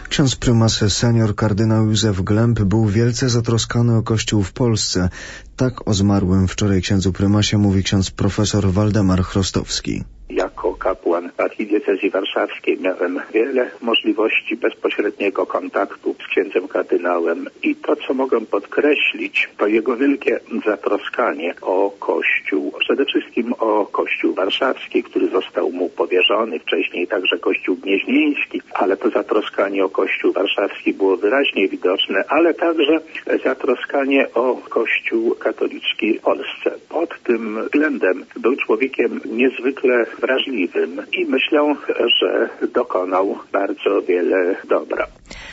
Ksiądz prymas senior kardynał Józef Glemp był wielce zatroskany o Kościół w Polsce. Tak o zmarłym wczoraj księdzu prymasie mówi ksiądz profesor Waldemar Chrostowski. Jako kapłan archidiecezji warszawskiej miałem wiele możliwości bezpośredniego kontaktu z księdzem kardynałem i to, co mogę podkreślić, to jego wielkie zatroskanie o Kościół. Przede wszystkim o Kościół warszawski, który został mu powierzony, wcześniej także Kościół gnieźnieński, ale to zatroskanie o Kościół warszawski było wyraźnie widoczne, ale także zatroskanie o Kościół katolicki w Polsce. Pod tym względem był człowiekiem niezwykle wrażliwym i myślę, że dokonał bardzo wiele dobra.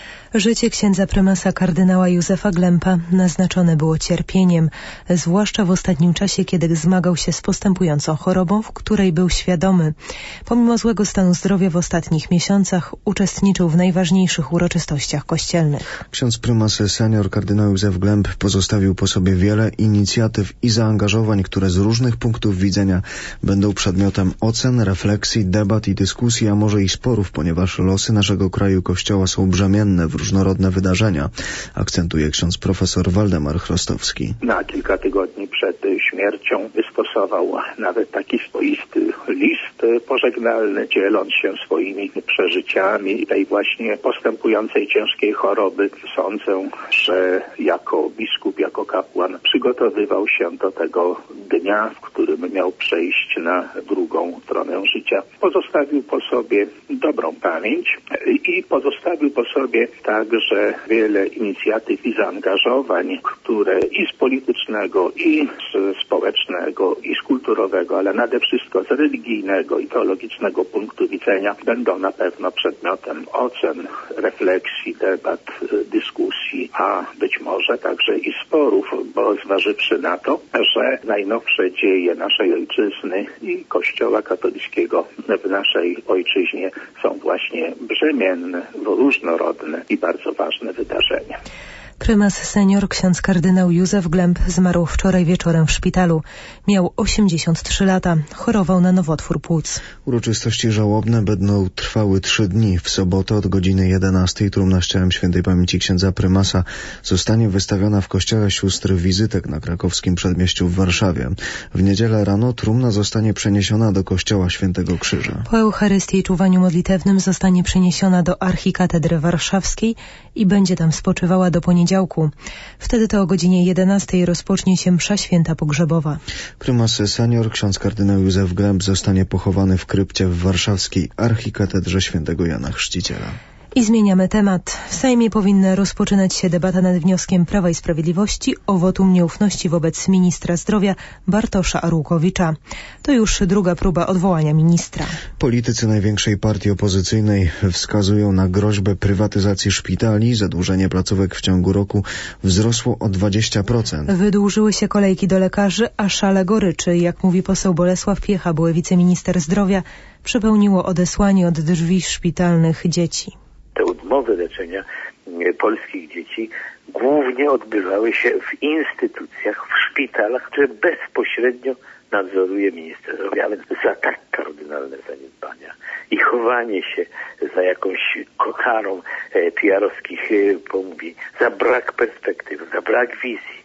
Życie księdza prymasa kardynała Józefa Glempa naznaczone było cierpieniem, zwłaszcza w ostatnim czasie, kiedy zmagał się z postępującą chorobą, w której był świadomy. Pomimo złego stanu zdrowia w ostatnich miesiącach uczestniczył w najważniejszych uroczystościach kościelnych. Ksiądz prymas senior kardynał Józef Glemp pozostawił po sobie wiele inicjatyw i zaangażowań, które z różnych punktów widzenia będą przedmiotem ocen, refleksji, debat i dyskusji, a może i sporów, ponieważ losy naszego kraju Kościoła są brzemienne w różnorodne wydarzenia, akcentuje ksiądz profesor Waldemar Chrostowski. Na kilka tygodni przed śmiercią wystosował nawet taki swoisty list pożegnalny, dzieląc się swoimi przeżyciami tej właśnie postępującej ciężkiej choroby. Sądzę, że jako biskup, jako kapłan przygotowywał się do tego dnia, w którym miał przejść na drugą stronę życia. Pozostawił po sobie dobrą pamięć i pozostawił po sobie także wiele inicjatyw i zaangażowań, które i z politycznego, i z społecznego, i z kulturowego, ale nade wszystko z religijnego i teologicznego punktu widzenia będą na pewno przedmiotem ocen, refleksji, debat, dyskusji, a być może także i sporów, bo zważywszy na to, że najnowsze dzieje naszej ojczyzny i Kościoła katolickiego w naszej ojczyźnie są właśnie brzemienne, różnorodne i bardzo ważne wydarzenia. Prymas senior ksiądz kardynał Józef Glemp zmarł wczoraj wieczorem w szpitalu. Miał 83 lata. Chorował na nowotwór płuc. Uroczystości żałobne będą trwały 3 dni. W sobotę od godziny 11 trumna z ciałem świętej pamięci księdza prymasa zostanie wystawiona w kościele sióstr Wizytek na krakowskim przedmieściu w Warszawie. W niedzielę rano trumna zostanie przeniesiona do kościoła Świętego Krzyża. Po Eucharystii i czuwaniu modlitewnym zostanie przeniesiona do Archikatedry Warszawskiej i będzie tam spoczywała do poniedziałku. Wtedy to o godzinie 11 rozpocznie się msza święta pogrzebowa. Prymas senior ksiądz kardynał Józef Glemp zostanie pochowany w krypcie w warszawskiej Archikatedrze Świętego Jana Chrzciciela. I zmieniamy temat. W Sejmie powinna rozpoczynać się debata nad wnioskiem Prawa i Sprawiedliwości o wotum nieufności wobec ministra zdrowia Bartosza Arłukowicza. To już druga próba odwołania ministra. Politycy największej partii opozycyjnej wskazują na groźbę prywatyzacji szpitali. Zadłużenie placówek w ciągu roku wzrosło o 20%. Wydłużyły się kolejki do lekarzy, a szale goryczy, jak mówi poseł Bolesław Piecha, były wiceminister zdrowia, przepełniło odesłanie od drzwi szpitalnych dzieci. Te odmowy leczenia polskich dzieci głównie odbywały się w instytucjach, w szpitalach, które bezpośrednio nadzoruje minister zdrowia. Ale za tak kardynalne zaniedbania i chowanie się za jakąś kokarą PR-owskich pomówień, za brak perspektyw, za brak wizji,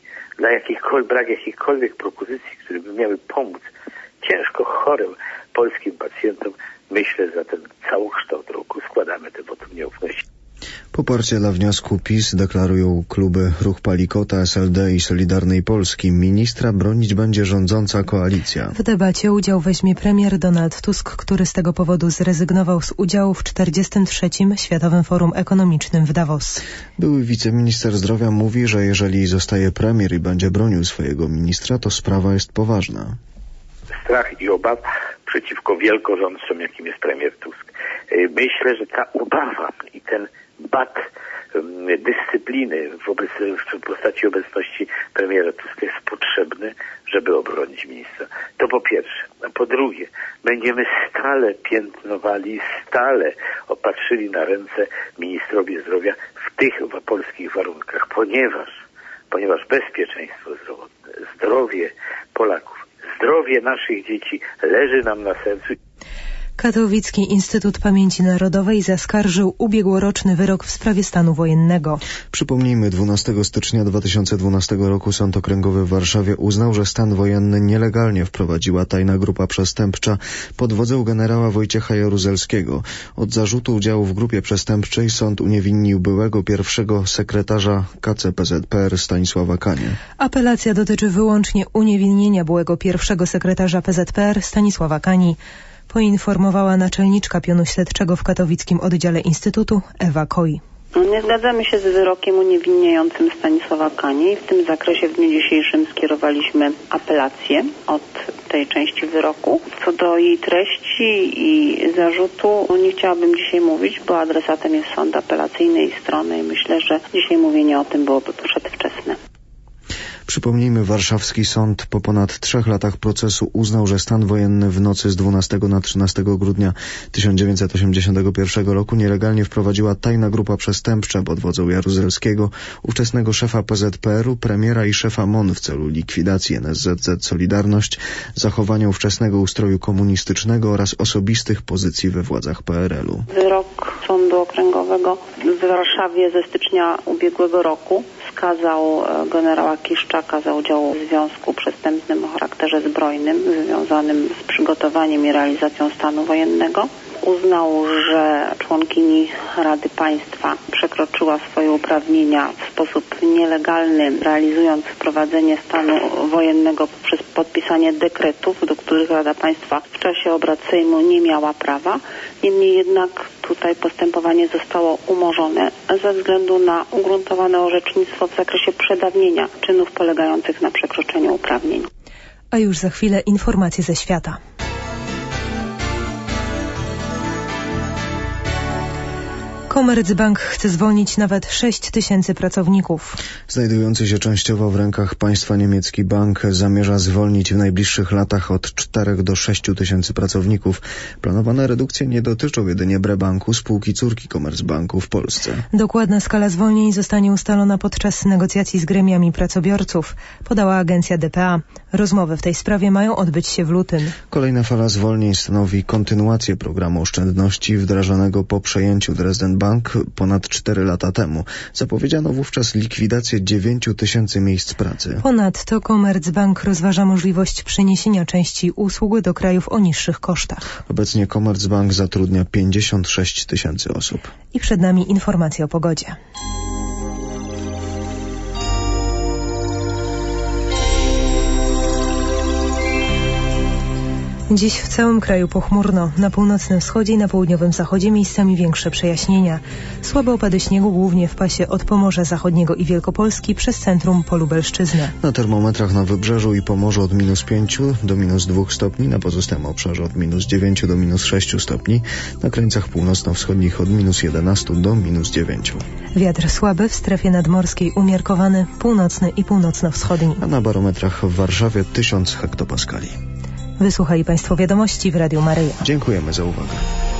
brak jakichkolwiek propozycji, które by miały pomóc ciężko chorym polskim pacjentom, myślę, za ten całokształt roku składamy te wotum nieufności. Poparcie dla wniosku PiS deklarują kluby Ruch Palikota, SLD i Solidarnej Polski. Ministra bronić będzie rządząca koalicja. W debacie udział weźmie premier Donald Tusk, który z tego powodu zrezygnował z udziału w 43. Światowym Forum Ekonomicznym w Davos. Były wiceminister zdrowia mówi, że jeżeli zostaje premier i będzie bronił swojego ministra, to sprawa jest poważna. Strach i obawa przeciwko wielkorządcom, jakim jest premier Tusk. Myślę, że ta obawa i ten bat dyscypliny w postaci obecności premiera Tuska jest potrzebny, żeby obronić ministra. To po pierwsze. A po drugie, będziemy stale piętnowali, stale opatrzyli na ręce ministrowi zdrowia w tych polskich warunkach, ponieważ bezpieczeństwo zdrowotne, zdrowie Polaków, zdrowie naszych dzieci leży nam na sercu. Katowicki Instytut Pamięci Narodowej zaskarżył ubiegłoroczny wyrok w sprawie stanu wojennego. Przypomnijmy, 12 stycznia 2012 roku Sąd Okręgowy w Warszawie uznał, że stan wojenny nielegalnie wprowadziła tajna grupa przestępcza pod wodzą generała Wojciecha Jaruzelskiego. Od zarzutu udziału w grupie przestępczej sąd uniewinnił byłego pierwszego sekretarza KCPZPR Stanisława Kanie. Apelacja dotyczy wyłącznie uniewinnienia byłego pierwszego sekretarza PZPR Stanisława Kani, poinformowała naczelniczka pionu śledczego w katowickim oddziale Instytutu Ewa Koi. Nie zgadzamy się z wyrokiem uniewinniającym Stanisława Kani. W tym zakresie w dniu dzisiejszym skierowaliśmy apelację od tej części wyroku. Co do jej treści i zarzutu nie chciałabym dzisiaj mówić, bo adresatem jest sąd apelacyjny i strony i myślę, że dzisiaj mówienie o tym byłoby przedwczesne. Przypomnijmy, warszawski sąd po ponad 3 latach procesu uznał, że stan wojenny w nocy z 12 na 13 grudnia 1981 roku nielegalnie wprowadziła tajna grupa przestępcza pod wodzą Jaruzelskiego, ówczesnego szefa PZPR-u, premiera i szefa MON w celu likwidacji NSZZ Solidarność, zachowania ówczesnego ustroju komunistycznego oraz osobistych pozycji we władzach PRL-u. Wyrok Sądu Okręgowego w Warszawie ze stycznia ubiegłego roku skazał generała Kiszczaka za udział w związku przestępczym o charakterze zbrojnym związanym z przygotowaniem i realizacją stanu wojennego. Uznał, że członkini Rady Państwa przekroczyła swoje uprawnienia w sposób nielegalny, realizując wprowadzenie stanu wojennego poprzez podpisanie dekretów, do których Rada Państwa w czasie obrad Sejmu nie miała prawa. Niemniej jednak tutaj postępowanie zostało umorzone ze względu na ugruntowane orzecznictwo w zakresie przedawnienia czynów polegających na przekroczeniu uprawnień. A już za chwilę informacje ze świata. Commerzbank chce zwolnić nawet 6 000 pracowników. Znajdujący się częściowo w rękach państwa niemiecki bank zamierza zwolnić w najbliższych latach od 4 do 6 tysięcy pracowników. Planowane redukcje nie dotyczą jedynie Brebanku, spółki córki Commerzbanku w Polsce. Dokładna skala zwolnień zostanie ustalona podczas negocjacji z gremiami pracobiorców, podała agencja dpa. Rozmowy w tej sprawie mają odbyć się w lutym. Kolejna fala zwolnień stanowi kontynuację programu oszczędności wdrażanego po przejęciu Dresden Bank ponad 4 lata temu. Zapowiedziano wówczas likwidację 9 000 miejsc pracy. Ponadto Commerzbank rozważa możliwość przeniesienia części usług do krajów o niższych kosztach. Obecnie Commerzbank zatrudnia 56 000 osób. I przed nami informacje o pogodzie. Dziś w całym kraju pochmurno. Na północnym wschodzie i na południowym zachodzie miejscami większe przejaśnienia. Słabe opady śniegu głównie w pasie od Pomorza Zachodniego i Wielkopolski przez centrum po Lubelszczyznę. Na termometrach na Wybrzeżu i Pomorzu od -5 do -2 stopni, na pozostałym obszarze od -9 do -6 stopni, na krańcach północno-wschodnich od -11 do -9. Wiatr słaby, w strefie nadmorskiej umiarkowany, północny i północno-wschodni. A na barometrach w Warszawie 1000 hektopaskali. Wysłuchali Państwo wiadomości w Radiu Maryja. Dziękujemy za uwagę.